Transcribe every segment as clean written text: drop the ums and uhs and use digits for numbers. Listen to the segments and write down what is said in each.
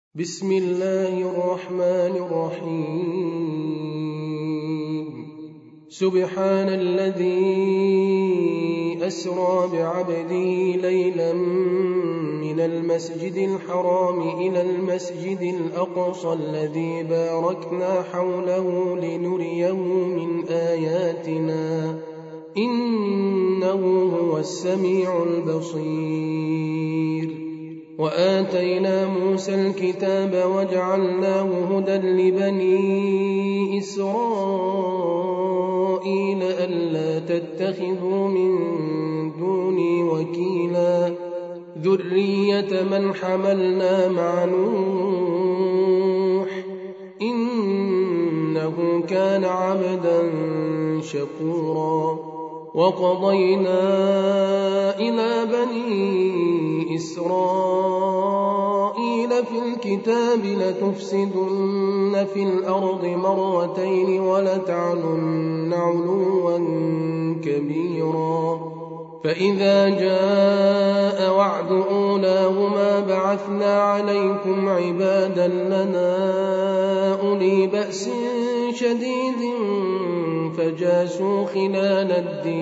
بسم الله الرحمن الرحيم سبحان الذي أسرى بعبده ليلا من المسجد الحرام إلى المسجد الأقصى الذي باركنا حوله لنريه من آياتنا إنه هو السميع البصير. وآتينا موسى الكتاب وجعلناه هدى لبني إسرائيل ألا تتخذوا من دوني وكيلا ذرية من حملنا مع نوح إنه كان عبدا شكورا. وقضينا إلى بني إسرائيل في الكتاب لتفسدن في الأرض مرتين ولتعلن علوا كبيرا. فإذا جاء وعد أولاهما بعثنا عليكم عبادا لنا أولي بأس شديد فجاسوا خلال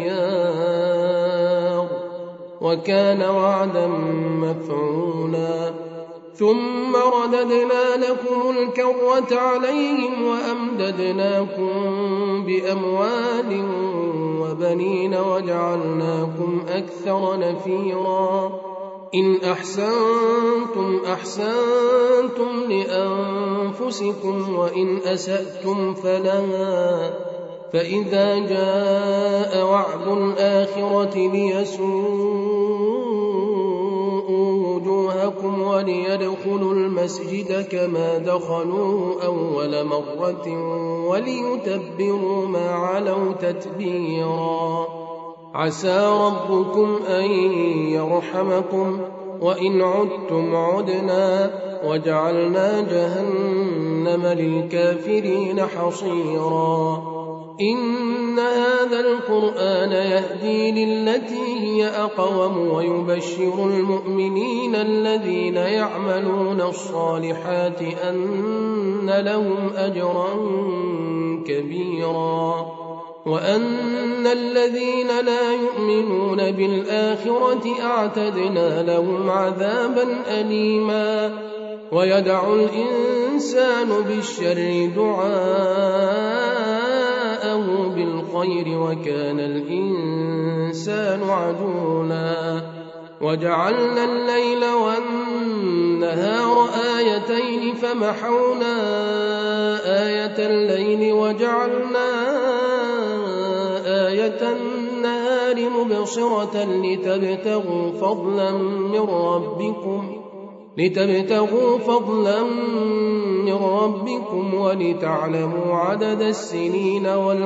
الديار وكان وعدا مفعولا. ثم رددنا لكم الكرة عليهم وأمددناكم بأموال وبنين وجعلناكم أكثر نفيرا. إن أحسنتم أحسنتم لأنفسكم وإن أسأتم فلها. فإذا جاء وعد الآخرة ليسوءوا وجوهكم وليدخلوا المسجد كما دخلوه أول مرة وليتبروا ما علوا تتبيرا. عسى ربكم أن يرحمكم وإن عدتم عدنا وجعلنا جهنم للكافرين حصيرا. إن هذا القرآن يهدي للتي هي أقوم ويبشر المؤمنين الذين يعملون الصالحات أن لهم أجرا كبيرا وأن الذين لا يؤمنون بالآخرة أعتدنا لهم عذابا أليما. ويدع الإنسان بالشر دعاءه بالخير وكان الإنسان عجولا. وجعلنا الليل والنهار آيتين فمحونا آية الليل وجعلنا آية النهار مبصرة لتبتغوا فضلا من ربكم ولتعلموا عدد السنين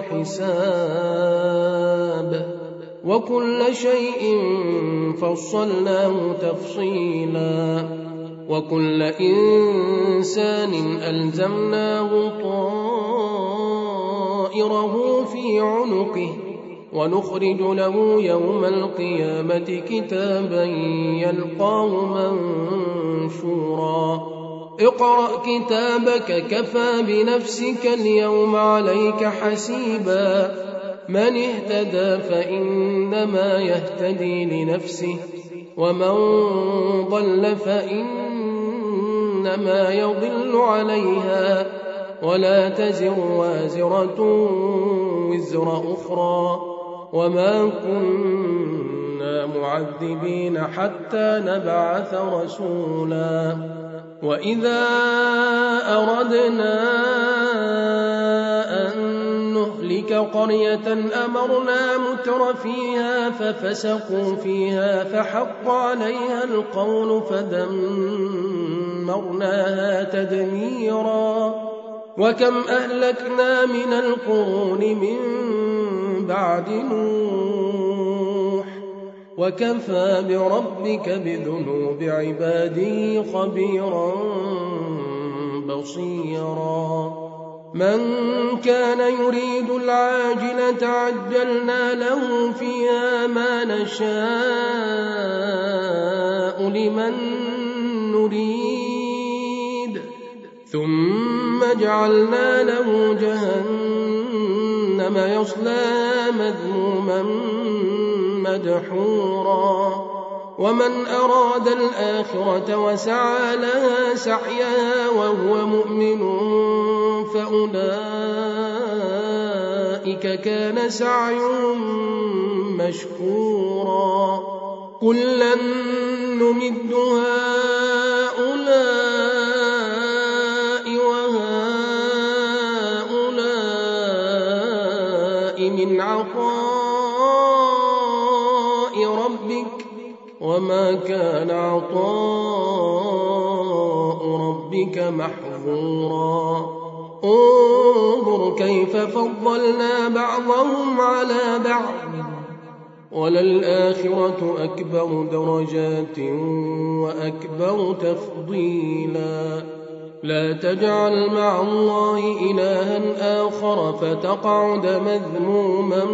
والحساب وكل شيء فصلناه تفصيلا. وكل إنسان ألزمناه طائره في عنقه ونخرج له يوم القيامة كتابا يلقاه منشورا. اقرأ كتابك كفى بنفسك اليوم عليك حسيبا. من اهتدى فإنما يهتدي لنفسه ومن ضل فإنما يضل عليها ولا تزر وازرة وزر أخرى وما كنا معذبين حتى نبعث رسولا. وإذا أردنا أن نهلك قرية أمرنا متر فيها ففسقوا فيها فحق عليها القول فدمرناها تدميرا. وكم أهلكنا من القرون من بعد نوح وكفى بربك بذنوب عباده خبيرا بصيرا. من كان يريد العاجلة عجلنا له فيها ما نشاء لمن نريد ثم جعلنا له جهنم يصلاها مذموما مدحورا ومن أراد الآخرة وسعى لها سعيها وهو مؤمن فأولئك كان سعيهم مشكورا كلا نمد هؤلاء وهؤلاء من عطاء ربك وما كان عطاء ربك محظورا انظر كيف فضلنا بعضهم على بعض وللآخرة أكبر درجات وأكبر تفضيلا لا تجعل مع الله إلها آخر فتقعد مذموما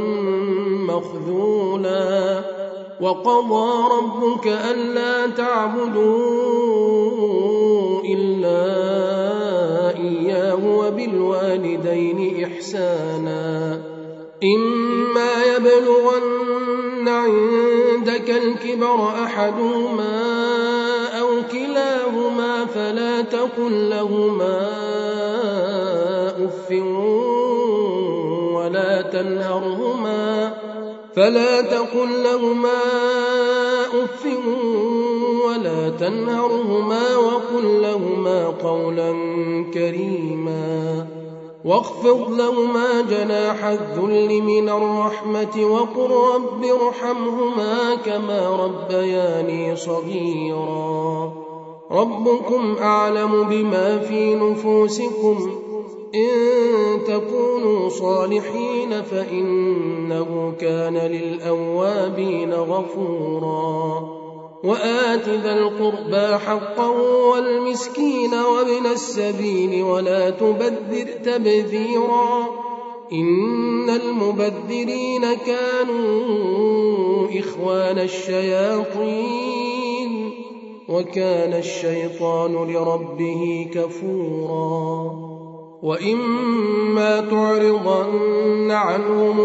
مخذولا وقضى ربك ألا تعبدوا إلا إياه وبالوالدين إحسانا إما يبلغن عندك الكبر أحدهما أو كلاهما فلا تقل لهما أف ولا تنهرهما وقل لهما قولا كريما واخفض لهما جناح الذل من الرحمة وقل رب ارحمهما كما ربياني صغيرا ربكم أعلم بما في نفوسكم إن تكونوا صالحين فإنه كان للأوابين غفورا وآت ذا القربى حقه والمسكين وابن السبيل ولا تبذر تبذيرا إن المبذرين كانوا إخوان الشياطين وكان الشيطان لربه كفورا وإما تعرضن عنهم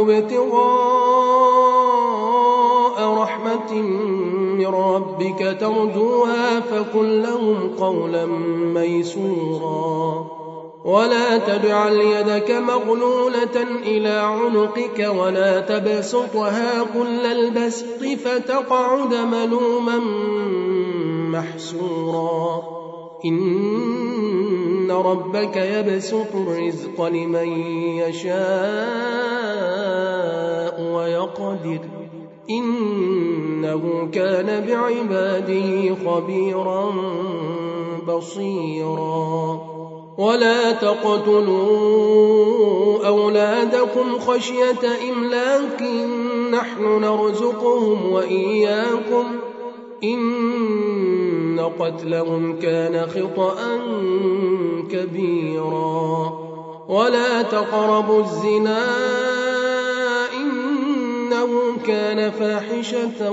ابتغاء رحمة من ربك ترجوها فقل لهم قولا ميسورا ولا تجعل يدك مغلولة إلى عنقك ولا تبسطها كل البسط فتقعد ملوما محسورا إن ربك يبسط الرزق لمن يشاء ويقدر إنه كان بعباده خبيرا بصيرا ولا تقتلوا أولادكم خشية إملاق نحن نرزقهم وإياكم إن قتلهم كان خطأ كبيرا ولا تقربوا الزنا إنه كان فاحشة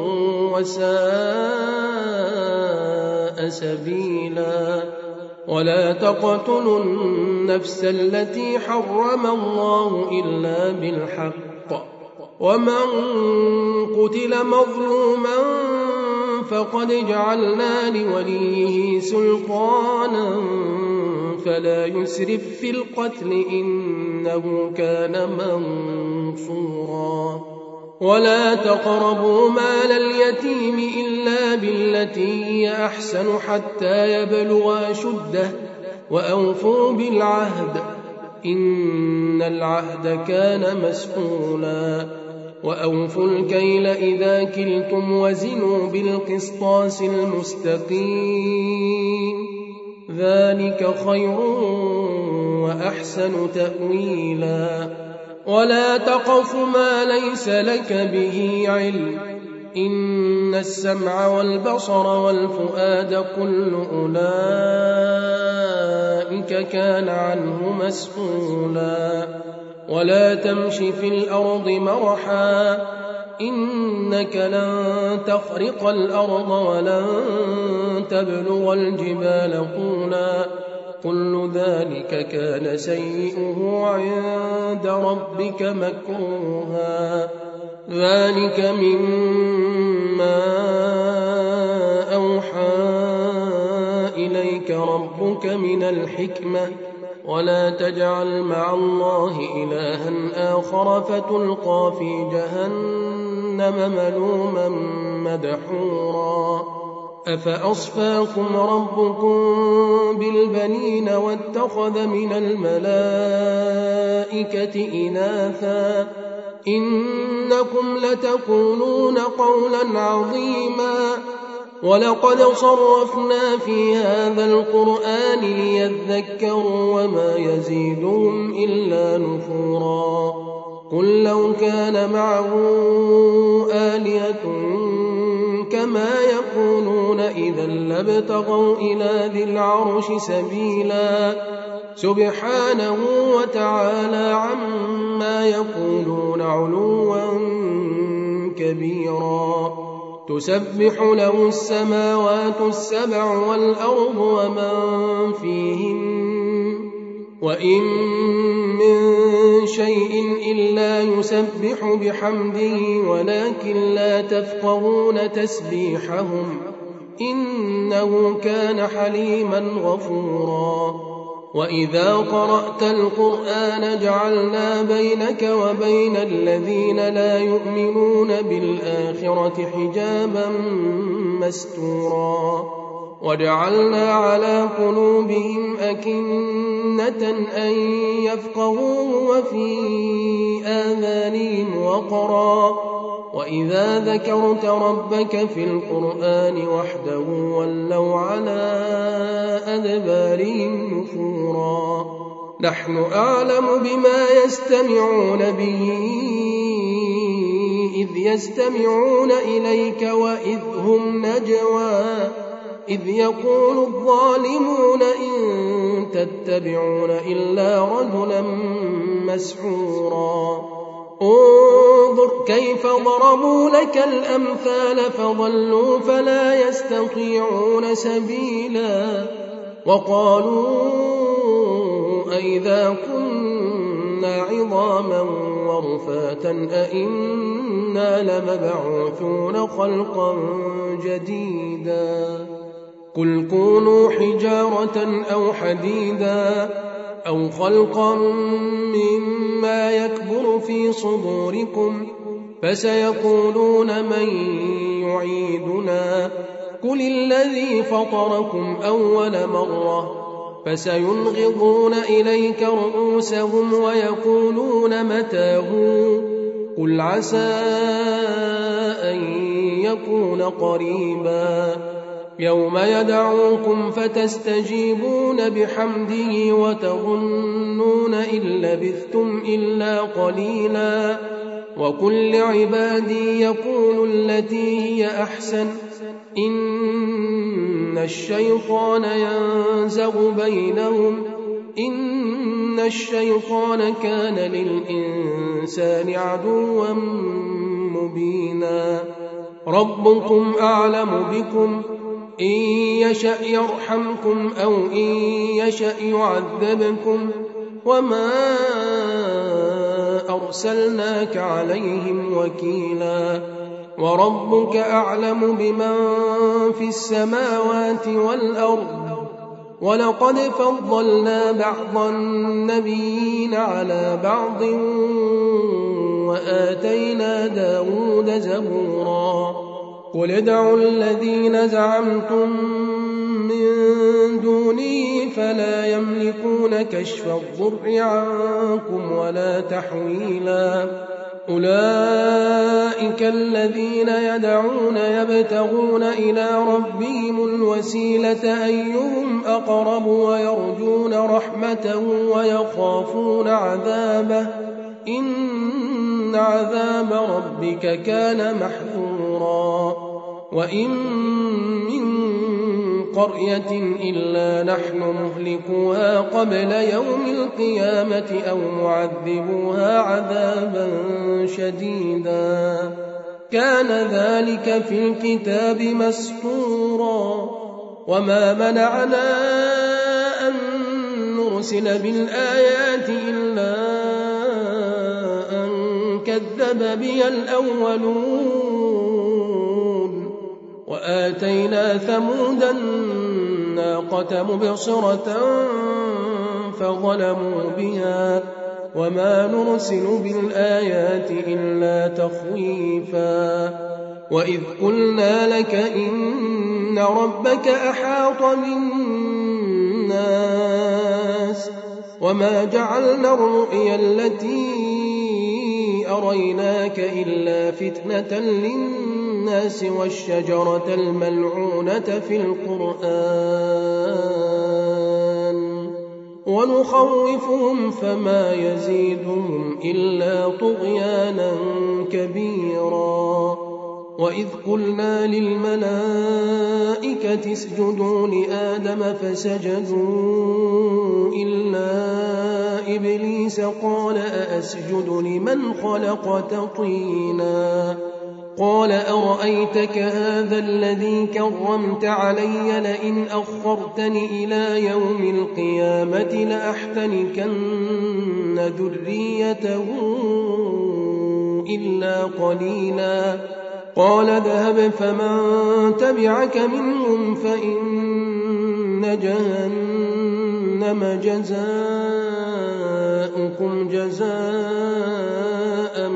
وساء سبيلا ولا تقتلوا النفس التي حرم الله إلا بالحق ومن قتل مظلوما فقد جعلنا لوليه سلطانا فلا يسرف في القتل إنه كان منصورا ولا تقربوا مال اليتيم إلا بالتي هي أحسن حتى يبلغ أشده وأوفوا بالعهد إن العهد كان مسؤولا وأوفوا الكيل إذا كلتم وزنوا بالقسطاس المستقيم ذلك خير وأحسن تأويلا ولا تقف ما ليس لك به علم إن السمع والبصر والفؤاد كل أولئك كان عنه مسؤولا ولا تمش في الأرض مرحا إنك لن تخرق الأرض ولن تبلغ الجبال طولا كل ذلك كان سيئه عند ربك مكروها ذلك مما أوحى إليك ربك من الحكمة ولا تجعل مع الله إلها آخر فتلقى في جهنم ملوما مدحورا أفأصفاكم ربكم بالبنين واتخذ من الملائكة إناثا إنكم لتقولون قولا عظيما ولقد صرفنا في هذا القرآن ليذكروا وما يزيدهم إلا نفورا قل لو كان معه آلهة كما يقولون إذا لابتغوا إلى ذي العرش سبيلا سبحانه وتعالى عما يقولون علوا كبيرا تسبح له السماوات السبع والأرض ومن فيهن وإن من شيء إلا يسبح بحمده ولكن لا تفقهون تسبيحهم إنه كان حليما غفورا وإذا قرأت القرآن جعلنا بينك وبين الذين لا يؤمنون بالآخرة حجابا مستورا وجعلنا على قلوبهم أكنة أن يفقهوه وفي آذانهم وقرا وإذا ذكرت ربك في القرآن وحده ولوا على أدبارهم نفورا نحن أعلم بما يستمعون به إذ يستمعون إليك وإذ هم نجوى إذ يقول الظالمون إن تتبعون إلا رجلا مسحورا انظر كيف ضربوا لك الأمثال فضلوا فلا يستطيعون سبيلا وقالوا أئذا كنا عظاما ورفاتا أئنا لمبعوثون خلقا جديدا قل كونوا حجارة أو حديدا أو خلقا مما يكبر في صدوركم فسيقولون من يعيدنا قل الذي فطركم أول مرة فسينغضون إليك رؤوسهم ويقولون متى هو قل عسى أن يكون قريبا يوم يدعوكم فتستجيبون بحمده وتظنون إن لبثتم إلا قليلا وقل لعبادي يقولوا التي هي أحسن إن الشيطان ينزغ بينهم إن الشيطان كان للإنسان عدوا مبينا ربكم أعلم بكم إن يشأ يرحمكم أو إن يشأ يعذبكم وما أرسلناك عليهم وكيلا وربك أعلم بمن في السماوات والأرض ولقد فضلنا بعض النبيين على بعض وآتينا داود زبورا قل ادعوا الذين زعمتم من دونه فلا يملكون كشف الضر عنكم ولا تحويلا أولئك الذين يدعون يبتغون إلى ربهم الوسيلة أيهم أقرب ويرجون رحمته ويخافون عذابه إن عذاب ربك كان محذورا وإن من قرية إلا نحن مهلكوها قبل يوم القيامة أو معذبوها عذابا شديدا كان ذلك في الكتاب مسطورا وما منعنا أن أرسل بالآيات إلا أن كذب بها الأولون وآتينا ثمود الناقة مبصرة فظلموا بها وما نرسل بالآيات إلا تخويفا وإذ قلنا لك إن ربك أحاط بالناس وما جعلنا الرؤيا التي أريناك إلا فتنة للناس والشجرة الملعونة في القرآن ونخوفهم فما يزيدهم إلا طغيانا كبيرا وإذ قلنا للملائكة اسجدوا لآدم فسجدوا إلا إبليس قال أأسجد لمن خلقت طينا قال أرأيتك هذا الذي كرمت علي لئن أخرتني إلى يوم القيامة لأحتنكن ذريته إلا قليلا قال اذهب فمن تبعك منهم فإن جهنم جزاؤكم جزاء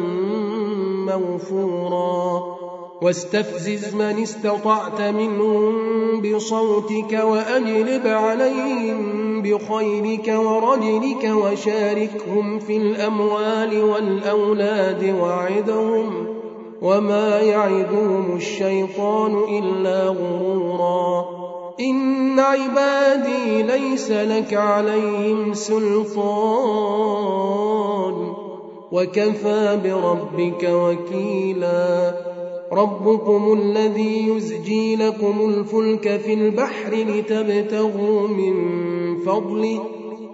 موفورا واستفزز من استطعت منهم بصوتك وأجلب عليهم بخيلك ورجلك وشاركهم في الأموال والأولاد وعدهم وما يعدهم الشيطان إلا غرورا إن عبادي ليس لك عليهم سلطان وكفى بربك وكيلا ربكم الذي يزجي لكم الفلك في البحر لتبتغوا من فضله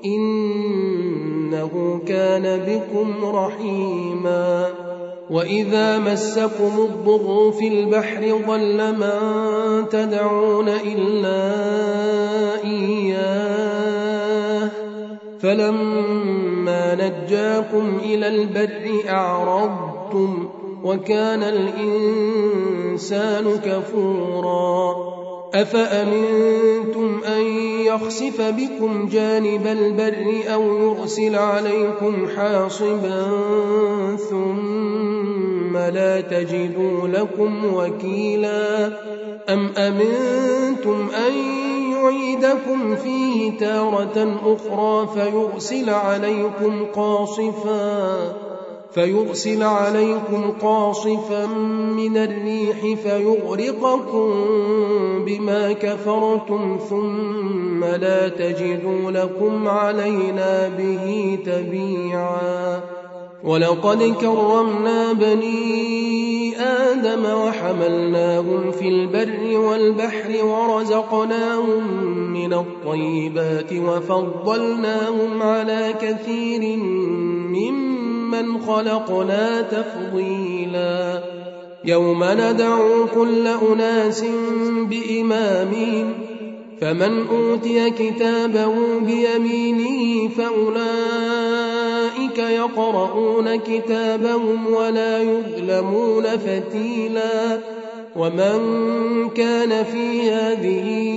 إنه كان بكم رحيما وإذا مسكم الضر في البحر ضل من تدعون إلا إياه فلما نجاكم إلى البر أعرضتم وكان الإنسان كفورا أفأمنتم أن يخسف بكم جانب البر أو يرسل عليكم حاصبا ثم لا تجدوا لكم وكيلا أم أمنتم أن يعيدكم فيه تارة أخرى فيرسل عليكم قاصفا من الريح فيغرقكم بما كفرتم ثم لا تجدوا لكم علينا به تبيعا ولقد كرمنا بني آدم وحملناهم في البر والبحر ورزقناهم من الطيبات وفضلناهم على كثير ممن خلقنا تفضيلا يوم ندعو كل أناس بإمامهم فمن أوتي كتابه بيمينه فأولئك يقرؤون كتابهم ولا يظلمون فتيلا ومن كان في هذه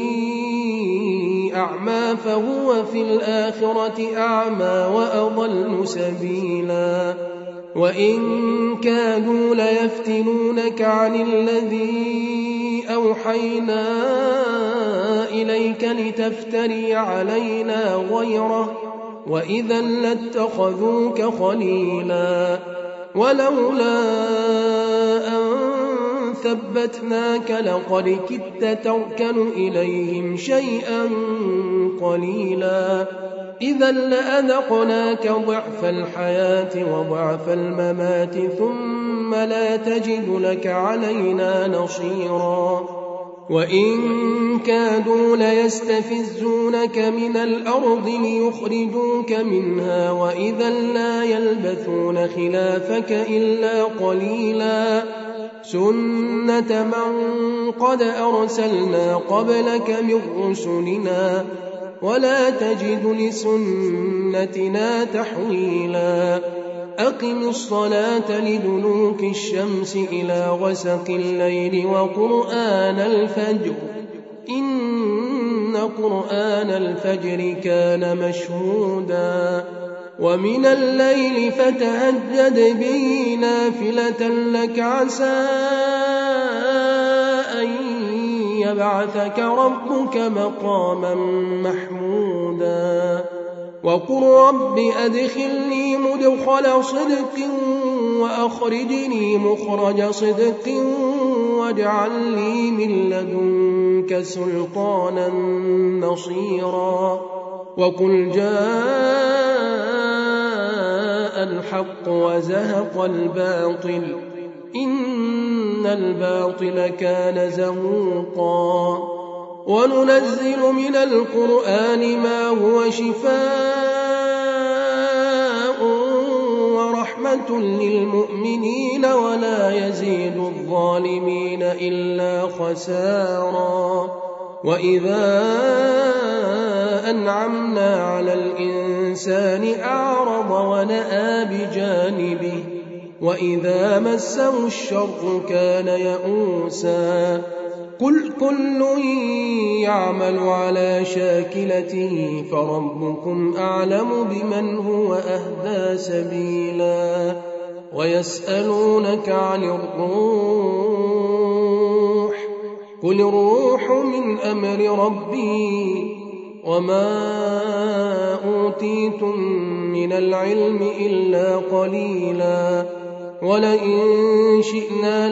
أعمى فهو في الآخرة أعمى وأضل سبيلا وإن كادوا ليفتنونك عن الذي أوحينا إليك لتفتري علينا غيره وإذا لاتخذوك خليلا ولولا أن ثبتناك لقد كدت تركن إليهم شيئا قليلا إذا لأذقناك ضعف الحياة وضعف الممات ثم لا تجد لك علينا نصيرا وإن كادوا ليستفزونك من الأرض ليخرجوك منها وإذا لا يلبثون خلافك إلا قليلا سنة من قد أرسلنا قبلك من رسلنا ولا تجد لسنتنا تحويلا أقم الصلاة لدلوك الشمس إلى غسق الليل وقرآن الفجر إن قرآن الفجر كان مشهودا ومن الليل فتهجد به نافلة لك عسى أن يبعثك ربك مقاما محمودا وقل رب أدخلني مدخل صدق وأخرجني مخرج صدق واجعل لي من لدنك سلطانا نصيرا وقل جاء الحق وزهق الباطل إن الباطل كان زهوقا وننزل من القرآن ما هو شفاء ورحمة للمؤمنين ولا يزيد الظالمين إلا خسارا وإذا أنعمنا على الإنسان أعرض ونأى بجانبه وإذا مسه الشر كان يئوسا قل كل يعمل على شاكلته فربكم أعلم بمن هو أهدى سبيلا ويسألونك عن الروح قل الروح من أمر ربي وما أوتيتم من العلم إلا قليلا ولئن شئنا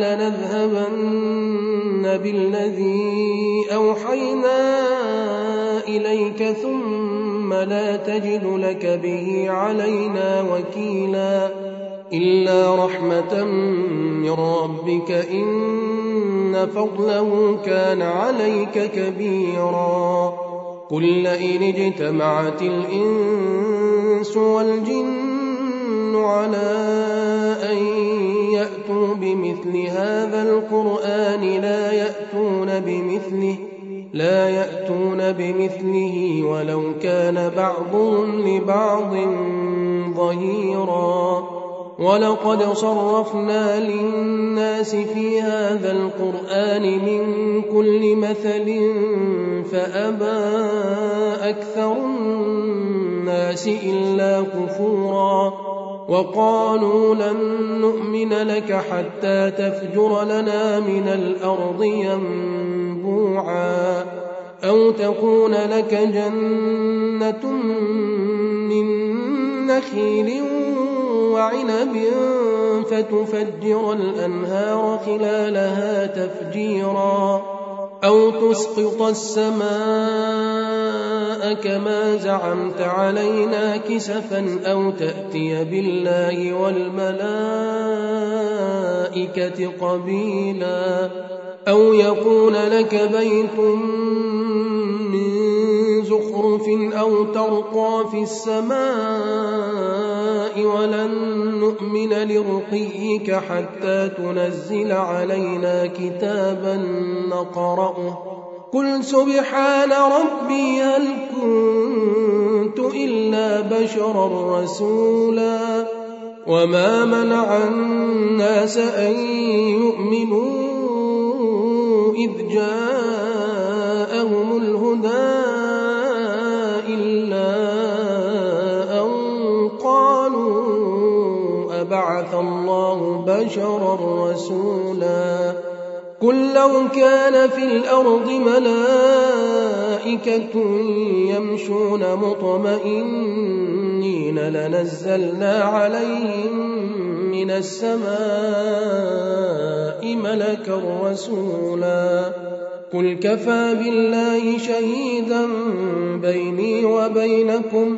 لنذهبن بالذي أوحينا إليك ثم لا تجد لك به علينا وكيلا إلا رحمة من ربك إن فضله كان عليك كبيرا قل لئن اجتمعت الإنس والجن على أن يأتوا بمثل هذا القرآن لا يأتون بمثله ولو كان بعضهم لبعض ظهيرا ولقد صرفنا للناس في هذا القرآن من كل مثل فأبى أكثر الناس إلا كفورا وقالوا لن نؤمن لك حتى تفجر لنا من الأرض ينبوعا أو تكون لك جنة من نخيل وعنب فتفجر الأنهار خلالها تفجيرا أو تسقط السماء كما زعمت علينا كسفا أو تأتي بالله والملائكة قبيلا أو يكون لك بيت من زخرف أو ترقى في السماء ولن نؤمن لرقيك حتى تنزل علينا كتابا نقرأه قل سبحان ربي هل كنت إلا بشرا رسولا وما منع الناس أن يؤمنوا إذ جاءهم الهدى إلا أن قالوا أبعث الله بشرا رسولا قل لو كان في الأرض ملائكة يمشون مطمئنين لنزلنا عليهم من السماء ملكا رسولا قل كفى بالله شهيدا بيني وبينكم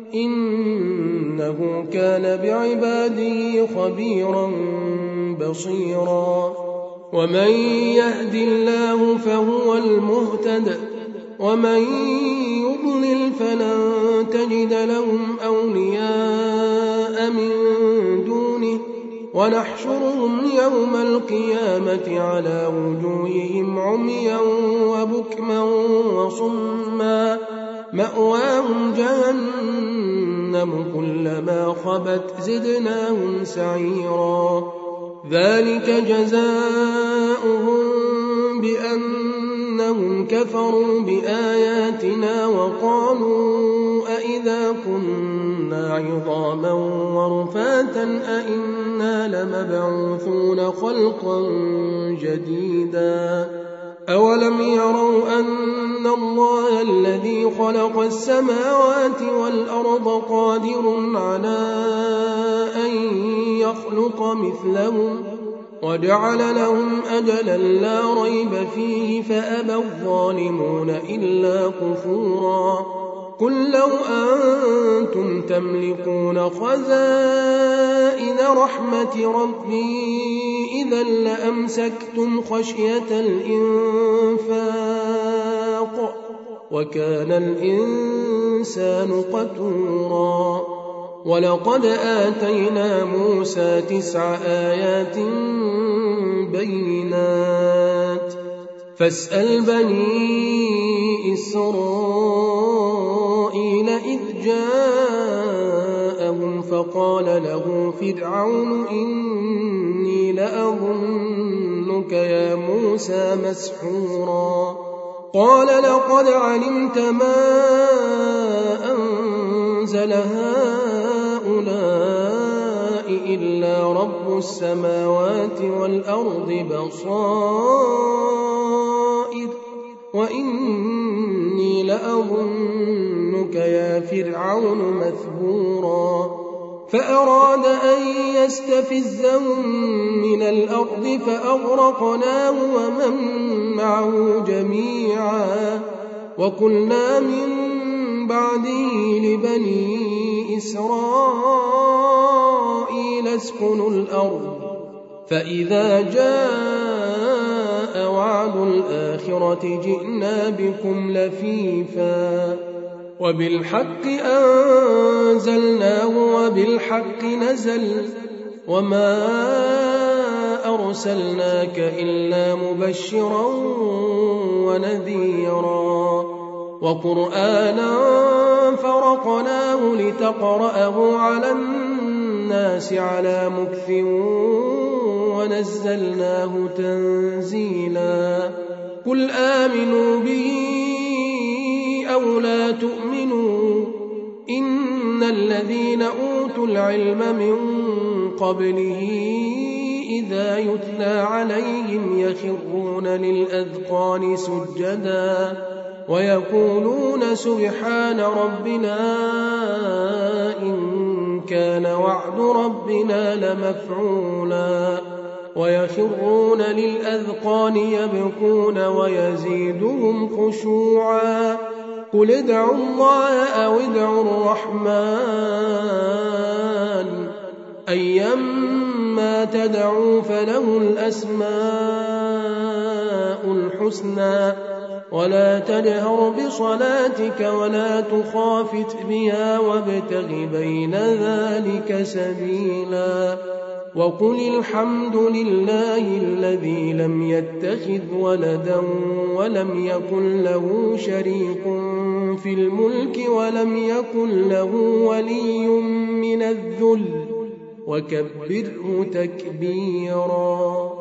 إنه كان بعباده خبيرا بصيرا ومن يهد الله فهو المهتد ومن يضلل فلن تجد لهم أولياء من دونه ونحشرهم يوم القيامة على وجوههم عميا وبكما وصما مأواهم جهنم كلما خبت زدناهم سعيرا ذلك جزاؤهم بأنهم كفروا بآياتنا وقالوا أئذا كنا عظاما ورفاتا أئنا لمبعوثون خلقا جديدا أولم يروا أن الله الذي خلق السماوات والأرض قادر على أن يخلق مثلهم وجعل لهم أجلا لا ريب فيه فأبى الظالمون إلا كفورا قل لو أنتم تملكون خزائن رحمة ربي إذا لأمسكتم خشية الإنفاق وكان الإنسان قتورا ولقد آتينا موسى 9 آيات بينات فاسأل بني إسرائيل إذ جاءهم فقال له فرعون إني لأظنك يا موسى مسحورا قال لقد علمت ما أنزل هؤلاء إلا رب السماوات والأرض بصائر وإني لأظنك يا فرعون مثبورا فأراد أن يستفزهم من الأرض فأغرقناه ومن معه جميعا وقلنا من بعده لبني إسرائيل اسكنوا الأرض فإذا جاء وعد الآخرة جئنا بكم لفيفا وبالحق أنزلناه وبالحق نزل وما أرسلناك إلا مبشرا ونذيرا وقرآنا فرقناه لتقرأه على الناس على مكث ونزلناه تنزيلا قل آمنوا به أو لا تؤمنوا إن الذين أوتوا العلم من قبله إذا يتلى عليهم يخرون للأذقان سجدا ويقولون سبحان ربنا إن كان وعد ربنا لمفعولا ويخرون للأذقان يبكون ويزيدهم خشوعا قل ادعوا الله أو ادعوا الرحمن أيما تدعوا فله الأسماء الحسنى ولا تجهر بصلاتك ولا تخافت بها وابتغ بين ذلك سبيلا وقل الحمد لله الذي لم يتخذ ولدا ولم يكن له شريك في الملك ولم يكن له ولي من الذل وكبره تكبيرا